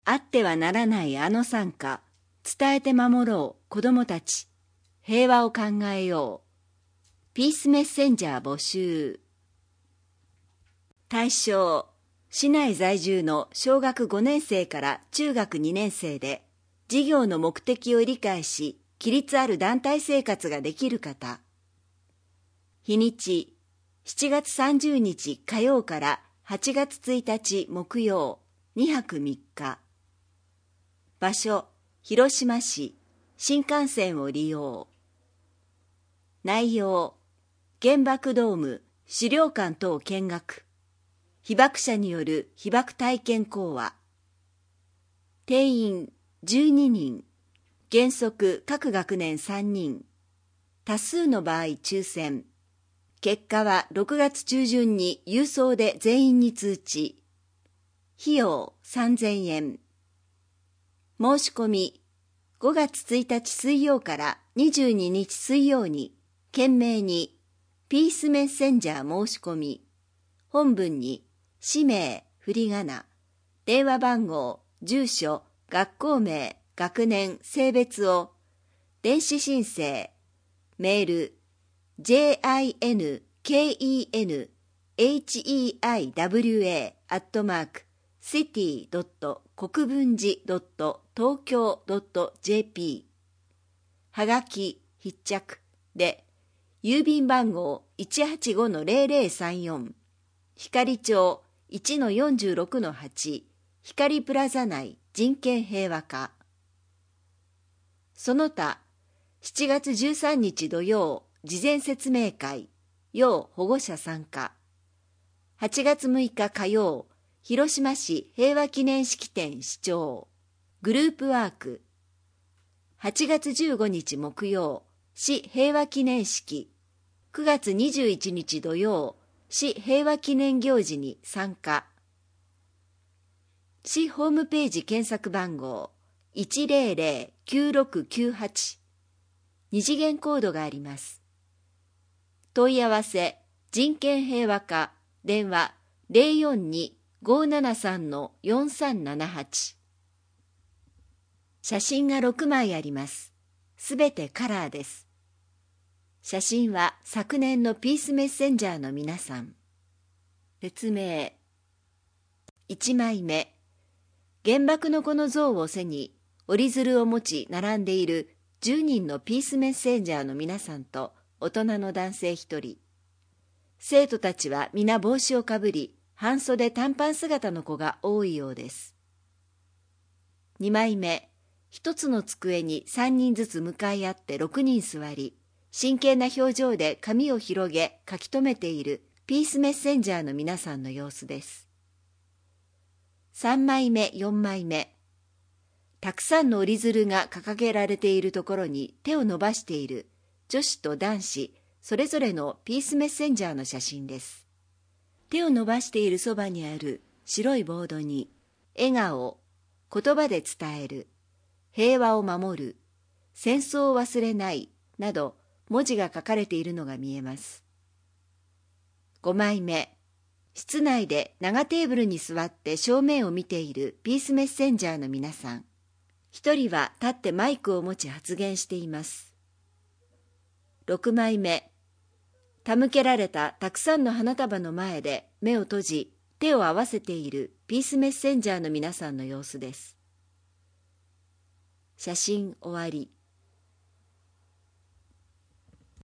あってはならないあの惨禍、伝えて守ろう子供たち、平和を考えよう。ピースメッセンジャー募集。対象、市内在住の小学5年生から中学2年生で、事業の目的を理解し、規律ある団体生活ができる方。日にち、7月30日火曜から8月1日木曜、2泊3日。場所、広島市、新幹線を利用。内容、原爆ドーム、資料館等見学。被爆者による被爆体験講話。定員12人。原則各学年3人。多数の場合抽選。結果は6月中旬に郵送で全員に通知。費用3000円。申し込み、5月1日水曜から22日水曜に、懸命に、ピースメッセンジャー申し込み、本文に、氏名、振り仮名、電話番号、住所、学校名、学年、性別を、電子申請、メール、jinkenheiwa@city. 国分寺 .tokyo.jp はがき必着で郵便番号 185-0034 光町 1-46-8 光プラザ内人権平和課。その他7月13日土曜事前説明会要保護者参加。8月6日火曜広島市平和記念式典視聴グループワーク。8月15日木曜市平和記念式。9月21日土曜市平和記念行事に参加。市ホームページ検索番号 100-9698 二次元コードがあります。問い合わせ人権平和課電話 042-573-4378。写真が6枚あります。すべてカラーです。写真は昨年のピースメッセンジャーの皆さん。説明。1枚目。原爆の子の像を背に折り鶴を持ち並んでいる10人のピースメッセンジャーの皆さんと大人の男性1人。生徒たちは皆帽子をかぶり、半袖短パン姿の子が多いようです。2枚目。一つの机に3人ずつ向かい合って6人座り、真剣な表情で紙を広げ書き留めているピースメッセンジャーの皆さんの様子です。3枚目、4枚目。たくさんの折り鶴が掲げられているところに手を伸ばしている女子と男子、それぞれのピースメッセンジャーの写真です。手を伸ばしているそばにある白いボードに、笑顔、言葉で伝える、平和を守る、戦争を忘れないなど文字が書かれているのが見えます。5枚目。室内で長テーブルに座って正面を見ているピースメッセンジャーの皆さん。一人は立ってマイクを持ち発言しています。6枚目。手向けられたたくさんの花束の前で目を閉じ、手を合わせているピースメッセンジャーの皆さんの様子です。写真終わり。